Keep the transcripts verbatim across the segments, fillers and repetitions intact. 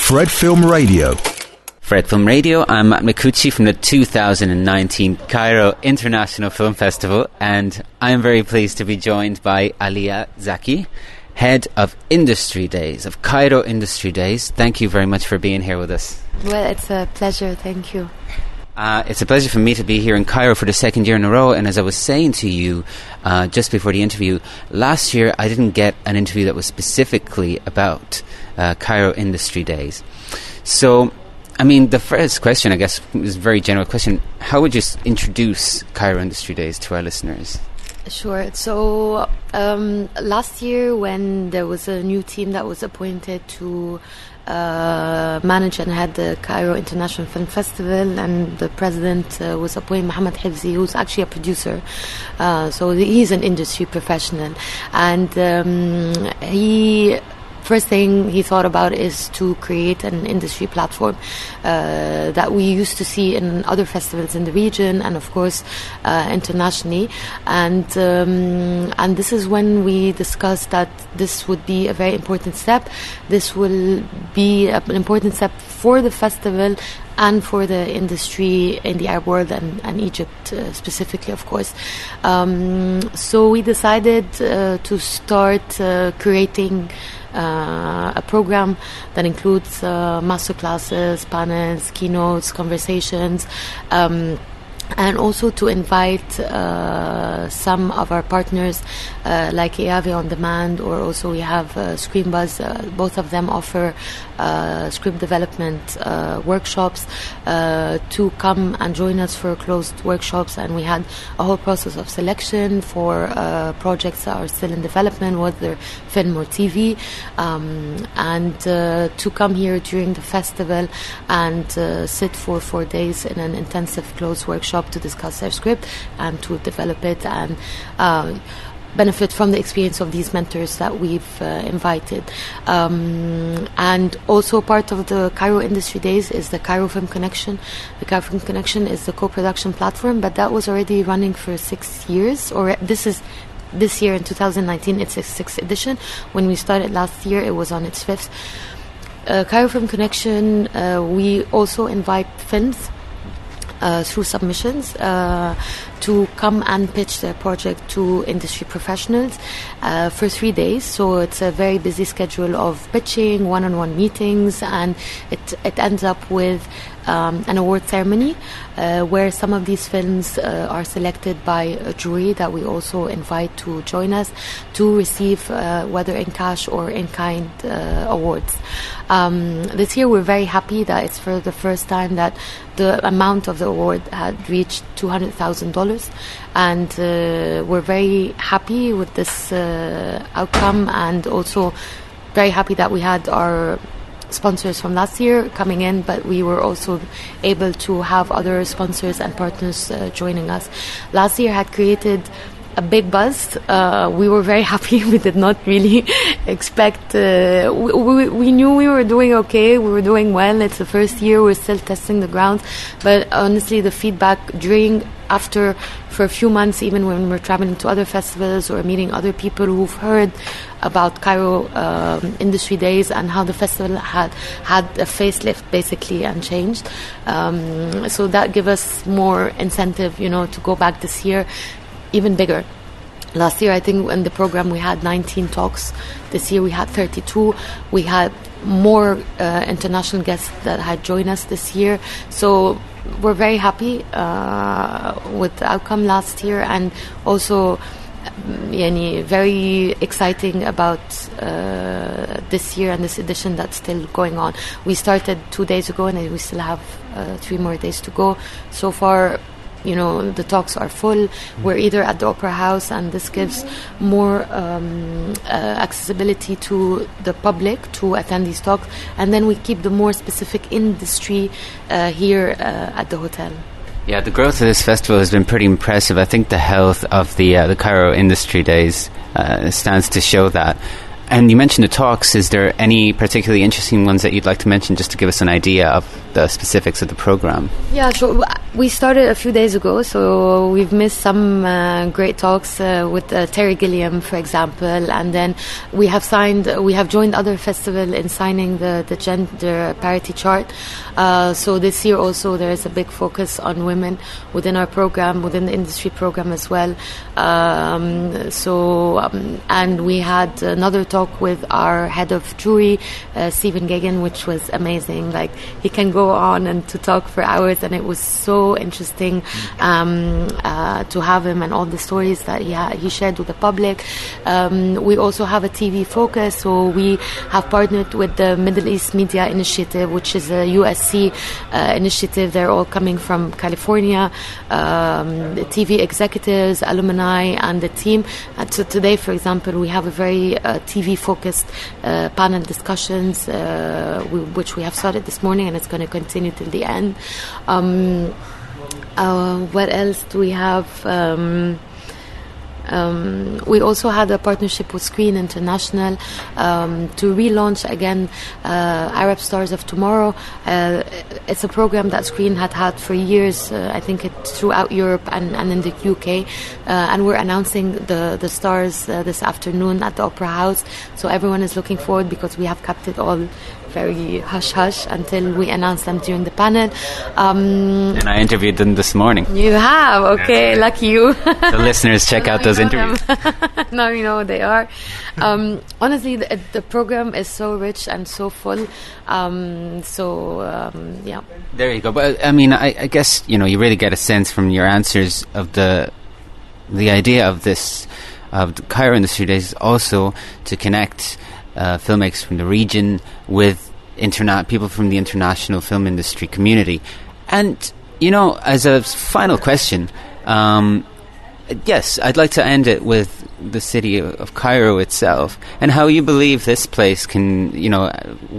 Fred Film Radio. Fred Film Radio, I'm Matt Micucci from the two thousand nineteen Cairo International Film Festival, and I'm very pleased to be joined by Alia Zaki, Head of Industry Days, of Cairo Industry Days. Thank you very much for being here with us. Well, it's a pleasure, thank you. Uh, it's a pleasure for me to be here in Cairo for the second year in a row, and as I was saying to you uh, just before the interview, last year I didn't get an interview that was specifically about uh, Cairo Industry Days. So, I mean, the first question, I guess, is a very general question. How would you s- introduce Cairo Industry Days to our listeners? Sure. So um, last year when there was a new team that was appointed to uh, manage and head the Cairo International Film Festival, and the president uh, was appointed Mohammed Hifzi, who's actually a producer. Uh, so he's an industry professional. And um, he... First thing he thought about is to create an industry platform uh, that we used to see in other festivals in the region and, of course, uh, internationally. And um, and this is when we discussed that this would be a very important step. This will be an important step for the festival and for the industry in the Arab world and, and Egypt uh, specifically, of course. Um, so we decided uh, to start uh, creating Uh, a program that includes uh, master classes, panels, keynotes, conversations, um, and also to invite uh, some of our partners uh, like E A V On Demand, or also we have uh, Screenbuzz. Uh, both of them offer uh, script development uh, workshops uh, to come and join us for closed workshops. And we had a whole process of selection for uh, projects that are still in development, whether film or T V, um, and uh, to come here during the festival and uh, sit for four days in an intensive closed workshop to discuss their script and to develop it and uh, benefit from the experience of these mentors that we've uh, invited. Um, and also part of the Cairo Industry Days is the Cairo Film Connection. The Cairo Film Connection is the co-production platform, but that was already running for six years, or this is this year in two thousand nineteen, it's its sixth edition. When we started last year, it was on its fifth. Uh, Cairo Film Connection, uh, we also invite films Uh, through submissions uh, to come and pitch their project to industry professionals uh, for three days. So it's a very busy schedule of pitching, one-on-one meetings, and it it ends up with um, an award ceremony uh, where some of these films uh, are selected by a jury that we also invite to join us to receive uh, whether in cash or in kind uh, awards. Um, this year we're very happy that it's for the first time that the amount of the award had reached two hundred thousand dollars, and uh, we're very happy with this uh, outcome, and also very happy that we had our sponsors from last year coming in, but we were also able to have other sponsors and partners uh, joining us. Last year had created a big buzz. Uh, we were very happy. We did not really expect. Uh, we, we, we knew we were doing okay. We were doing well. It's the first year. We're still testing the ground. But honestly, the feedback during, after, for a few months, even when we're traveling to other festivals or meeting other people who've heard about Cairo um, Industry Days and how the festival had had a facelift basically and changed. Um, so that gave us more incentive, you know, to go back this year even bigger. Last year, I think, in the program we had nineteen talks. This year we had thirty-two. We had more uh, international guests that had joined us this year. So we're very happy uh, with the outcome last year, and also yani, very exciting about uh, this year and this edition that's still going on. We started two days ago, and we still have uh, three more days to go. So far, you know, the talks are full. We're either at the Opera House, and this gives more um, uh, accessibility to the public to attend these talks, and then we keep the more specific industry uh, here uh, at the hotel. Yeah, the growth of this festival has been pretty impressive. I think the health of the uh, the Cairo Industry Days uh, stands to show that. and you mentioned the talks. Is there any particularly interesting ones that you'd like to mention, just to give us an idea of the specifics of the program? Yeah, sure. We started a few days ago, so we've missed some uh, great talks uh, with uh, Terry Gilliam, for example, and then we have signed, we have joined other festivals in signing the, the gender parity chart. Uh, so this year also there is a big focus on women within our program, within the industry program as well. Um, so, um, and we had another talk with our head of jury, uh, Stephen Gagan, which was amazing. Like, he can go on and to talk for hours, and it was so interesting um, uh, to have him and all the stories that he ha- he shared with the public. Um, we also have a T V focus, so we have partnered with the Middle East Media Initiative, which is a U S C uh, initiative. They're all coming from California, um, the T V executives, alumni, and the team. And so today, for example, we have a very uh, T V-focused uh, panel discussions, uh, we, which we have started this morning, and it's going to continue till the end. Um, uh, what else do we have? Um, Um, we also had a partnership with Screen International um, to relaunch again uh, Arab Stars of Tomorrow. Uh, it's a program that Screen had had for years, uh, I think it throughout Europe and, and in the U K. Uh, and we're announcing the, the stars uh, this afternoon at the Opera House. So everyone is looking forward, because we have kept it all very hush-hush until we announce them during the panel. Um, and I interviewed them this morning. You have? Okay, lucky you. The listeners, check out those interviews. Now you know they are. Um, honestly, the, the program is so rich and so full. Um, so, um, yeah. There you go. But I mean, I, I guess, you know, you really get a sense from your answers of the the idea of this, of the Cairo Industry Days, also to connect Uh, filmmakers from the region with interna- people from the international film industry community. And, you know, as a final question, um, yes, I'd like to end it with the city of, of Cairo itself, and how you believe this place can, you know,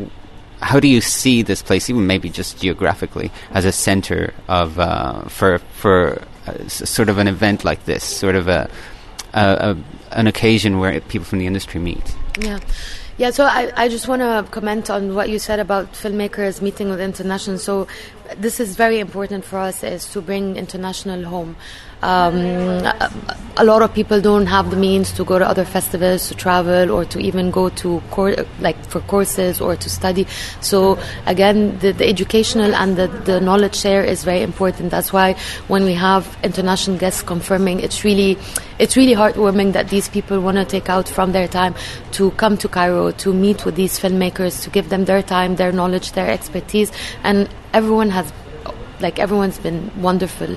how do you see this place, even maybe just geographically, as a center of uh, for for uh, s- sort of an event like this, sort of a, a, a an occasion where people from the industry meet? Yeah. Yeah, so I, I just want to comment on what you said about filmmakers meeting with international. So this is very important for us, is to bring international home. Um, a, a lot of people don't have the means to go to other festivals, to travel, or to even go to cor- like for courses or to study. So again, the, the educational and the, the knowledge share is very important. That's why when we have international guests confirming, it's really it's really heartwarming that these people want to take out from their time to come to Cairo, to meet with these filmmakers, to give them their time, their knowledge, their expertise, and everyone has. Like, everyone's been wonderful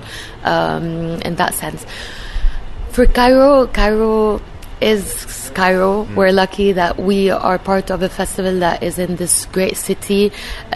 um, in that sense. For Cairo, Cairo is Cairo. Mm. We're lucky that we are part of a festival that is in this great city.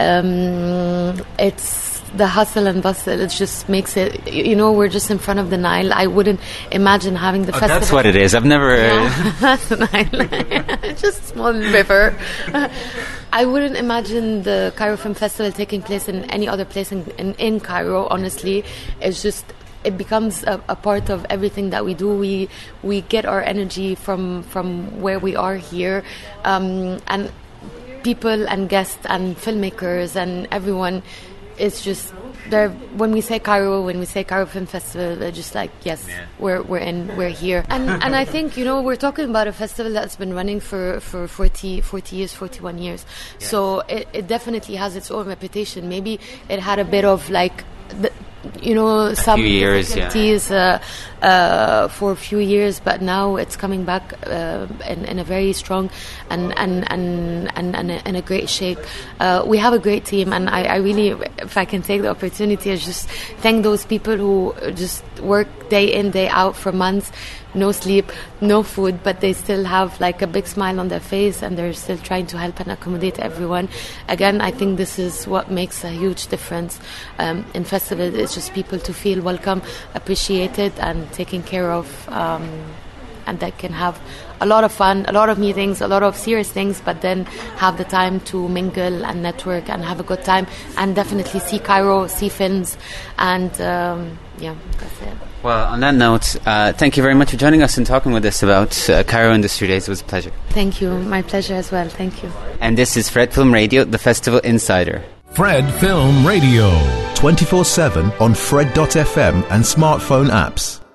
Um, it's the hustle and bustle. It just makes it, you know, we're just in front of the Nile. I wouldn't imagine having the oh, festival. That's what it is. I've never... Yeah, that's the Nile. It's just a small river. I wouldn't imagine the Cairo Film Festival taking place in any other place in, in, in Cairo, honestly. It's just, it becomes a, a part of everything that we do. We we get our energy from, from where we are here. Um, and people and guests and filmmakers and everyone is just... They're, when we say Cairo, when we say Cairo Film Festival, they're just like, yes, yeah. we're we're in, we're here. And and I think, you know, we're talking about a festival that's been running for, for forty, forty years, forty-one years. Yes. So it, it definitely has its own reputation. Maybe it had a bit of like, the, you know, a some few years, difficulties yeah. uh, uh, for a few years, but now it's coming back uh, in, in a very strong and and and and, and a, in a great shape. Uh, we have a great team, and I, I really, if I can take the opportunity, I just thank those people who just work day in, day out for months. No sleep, no food, but they still have like a big smile on their face, and they're still trying to help and accommodate everyone. Again, I think this is what makes a huge difference um, in festivals. It's just people to feel welcome, appreciated, and taken care of. Um, and that can have a lot of fun, a lot of meetings, a lot of serious things, but then have the time to mingle and network and have a good time, and definitely see Cairo, see films, and um, yeah, that's it. Well, on that note, uh, thank you very much for joining us and talking with us about uh, Cairo Industry Days. It was a pleasure. Thank you. My pleasure as well. Thank you. And this is Fred Film Radio, the Festival Insider. Fred Film Radio. twenty-four seven on Fred dot f m and smartphone apps.